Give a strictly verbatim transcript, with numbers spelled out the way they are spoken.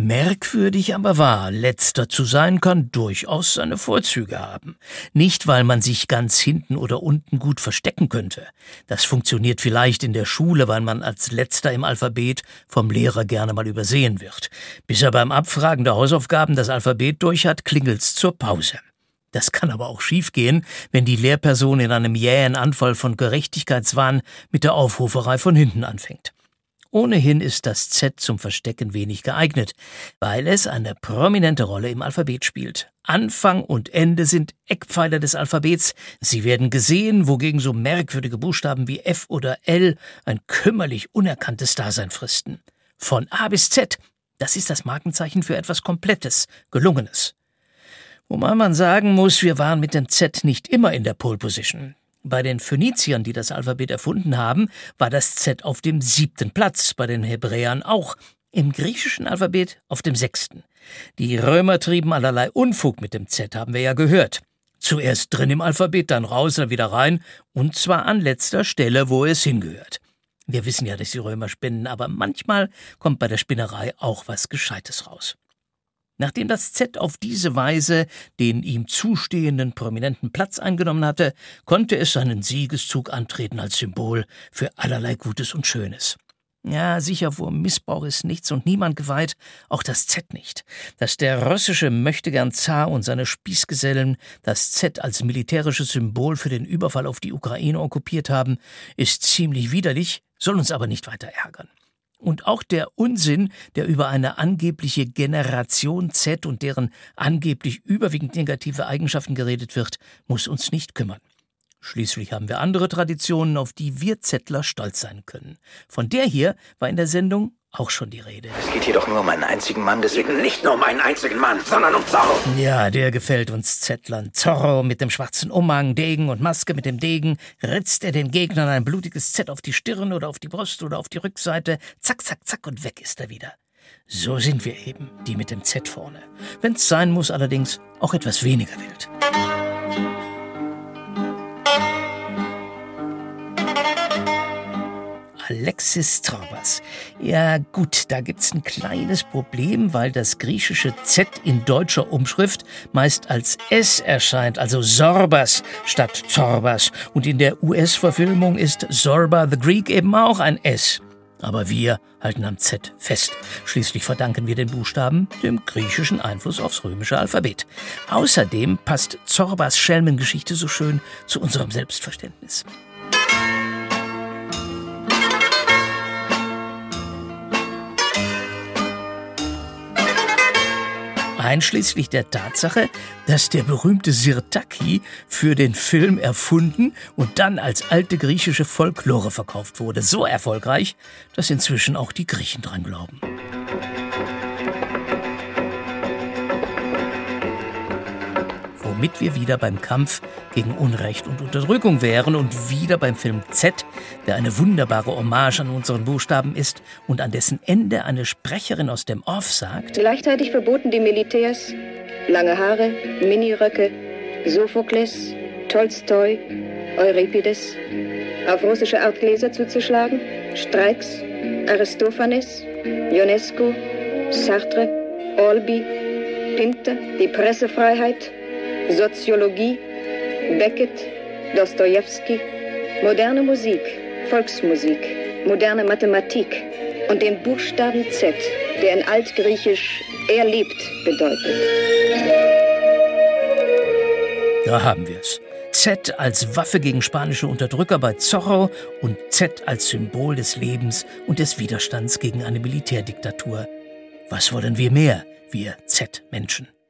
Merkwürdig aber wahr, letzter zu sein kann durchaus seine Vorzüge haben. Nicht, weil man sich ganz hinten oder unten gut verstecken könnte. Das funktioniert vielleicht in der Schule, weil man als Letzter im Alphabet vom Lehrer gerne mal übersehen wird. Bis er beim Abfragen der Hausaufgaben das Alphabet durch hat, klingelt's zur Pause. Das kann aber auch schiefgehen, wenn die Lehrperson in einem jähen Anfall von Gerechtigkeitswahn mit der Aufruferei von hinten anfängt. Ohnehin ist das Z zum Verstecken wenig geeignet, weil es eine prominente Rolle im Alphabet spielt. Anfang und Ende sind Eckpfeiler des Alphabets. Sie werden gesehen, wogegen so merkwürdige Buchstaben wie F oder L ein kümmerlich unerkanntes Dasein fristen. Von A bis Z, das ist das Markenzeichen für etwas Komplettes, Gelungenes. Wobei man sagen muss, wir waren mit dem Z nicht immer in der Pole Position. Bei den Phöniziern, die das Alphabet erfunden haben, war das Z auf dem siebten Platz, bei den Hebräern auch, im griechischen Alphabet auf dem sechsten. Die Römer trieben allerlei Unfug mit dem Z, haben wir ja gehört. Zuerst drin im Alphabet, dann raus, dann wieder rein, und zwar an letzter Stelle, wo es hingehört. Wir wissen ja, dass die Römer spinnen, aber manchmal kommt bei der Spinnerei auch was Gescheites raus. Nachdem das Z auf diese Weise den ihm zustehenden prominenten Platz eingenommen hatte, konnte es seinen Siegeszug antreten als Symbol für allerlei Gutes und Schönes. Ja, sicher, vor Missbrauch ist nichts und niemand geweiht, auch das Z nicht. Dass der russische Möchtegern-Zar und seine Spießgesellen das Z als militärisches Symbol für den Überfall auf die Ukraine okkupiert haben, ist ziemlich widerlich, soll uns aber nicht weiter ärgern. Und auch der Unsinn, der über eine angebliche Generation Z und deren angeblich überwiegend negative Eigenschaften geredet wird, muss uns nicht kümmern. Schließlich haben wir andere Traditionen, auf die wir Zettler stolz sein können. Von der hier war in der Sendung auch schon die Rede. Es geht hier doch nur um einen einzigen Mann, deswegen nicht nur um einen einzigen Mann, sondern um Zorro. Ja, der gefällt uns Zettlern. Zorro mit dem schwarzen Umhang, Degen und Maske mit dem Degen. Ritzt er den Gegnern ein blutiges Z auf die Stirn oder auf die Brust oder auf die Rückseite. Zack, zack, zack und weg ist er wieder. So sind wir eben, die mit dem Z vorne. Wenn's sein muss, allerdings auch etwas weniger wild. Alexis Zorbas. Ja gut, da gibt's ein kleines Problem, weil das griechische Z in deutscher Umschrift meist als S erscheint, also Sorbas statt Zorbas. Und in der U S-Verfilmung ist Zorba the Greek eben auch ein S. Aber wir halten am Z fest. Schließlich verdanken wir den Buchstaben dem griechischen Einfluss aufs römische Alphabet. Außerdem passt Zorbas Schelmengeschichte so schön zu unserem Selbstverständnis. Einschließlich der Tatsache, dass der berühmte Sirtaki für den Film erfunden und dann als alte griechische Folklore verkauft wurde. So erfolgreich, dass inzwischen auch die Griechen dran glauben. Womit wir wieder beim Kampf gegen Unrecht und Unterdrückung wären und wieder beim Film Z, der eine wunderbare Hommage an unseren Buchstaben ist und an dessen Ende eine Sprecherin aus dem Off sagt: Gleichzeitig verboten die Militärs lange Haare, Miniröcke, Sophokles, Tolstoi, Euripides, auf russische Art Gläser zuzuschlagen, Streiks, Aristophanes, Ionesco, Sartre, Olby, Pinter, die Pressefreiheit, Soziologie, Beckett, Dostojewski, moderne Musik, Volksmusik, moderne Mathematik und den Buchstaben Z, der in Altgriechisch er lebt bedeutet. Da haben wir es. Z als Waffe gegen spanische Unterdrücker bei Zorro und Z als Symbol des Lebens und des Widerstands gegen eine Militärdiktatur. Was wollen wir mehr, wir Z-Menschen?